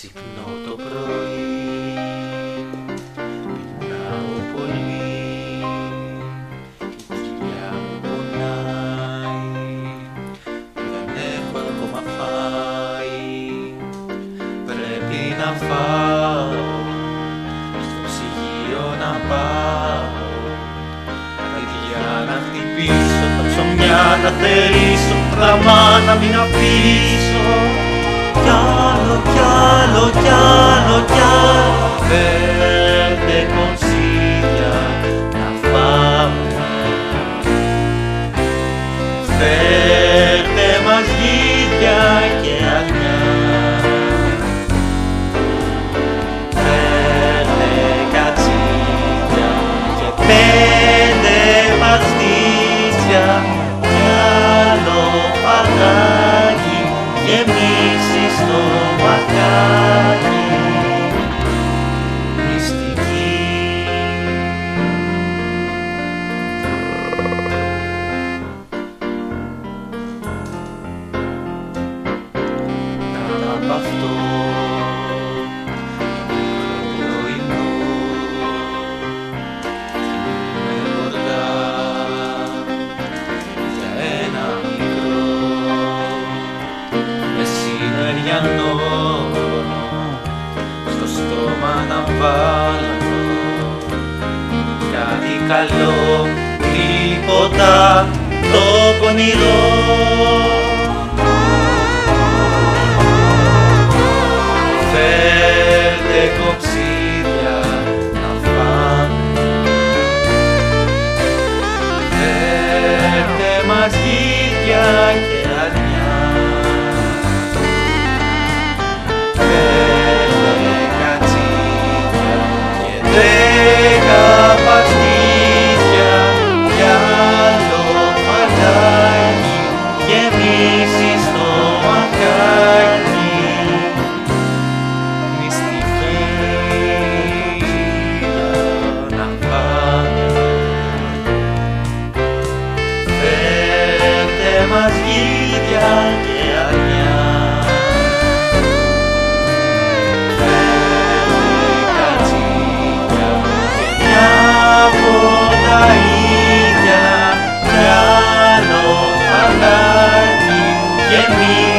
Ξυπνώ το πρωί, πεινάω πολύ, η κοιλιά μου πονάει, δεν έχω ακόμα φάει, πρέπει να φάω, στο ψυγείο να πάω, για να χτυπήσω τα ψωμιά, να θερήσω, γραμμά να μην αφήσω. Κι άλλο, κι άλλο, κι άλλο, κι άλλο, φέρτε κονσίδια να φάμε. Φέρτε μας γίδια και αρνιά. Φέρτε κατσίδια και 5 παστίτσια κι άλλο φαγάκι γεμίσει στο μπακάκι. Μυστική κάτω απ' αυτό το μικρό πρωινό κοιμούμαι γορδά για ένα μικρό μεσημεριανό στο στόμα να βάλω κάτι καλό, τίποτα το πονηρό. Φέρτε κοψίδια να φάμε, φέρτε μας γίδια και αρνιά. Φέρτε κατσίδια και 10 παστίτσια κι άλλο φαγάκι γεμίσει στο μακάκι. Μυστική να πάμε, φέρτε μας γίδια και αρνιά. Τα ίδια κι άλλο φαγάκι γεμίσει